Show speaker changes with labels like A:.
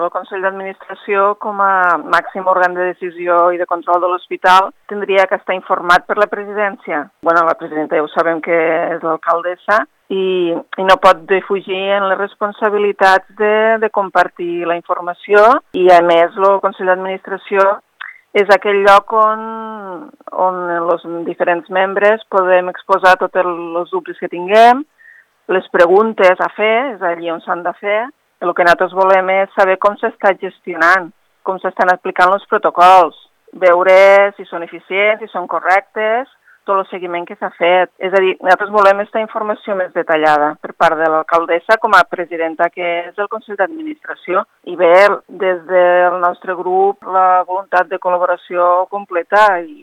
A: El Consell d'Administració, com a màxim òrgan de decisió i de control de l'hospital, tindria que estar informat per la presidència. La presidenta ja ho sabem que és l'alcaldessa i no pot defugir en les responsabilitats de compartir la informació i, a més, el Consell d'Administració és aquell lloc on els diferents membres podem exposar tots els dubtes que tinguem, les preguntes a fer, és allí on s'han de fer. El que nosaltres volem és saber com s'està gestionant, com s'estan aplicant els protocols, veure si són eficients, si són correctes, tot el seguiment que s'ha fet. És a dir, nosaltres volem aquesta informació més detallada per part de l'alcaldessa com a presidenta que és del Consell d'Administració. I bé, des del nostre grup, la voluntat de col·laboració completa i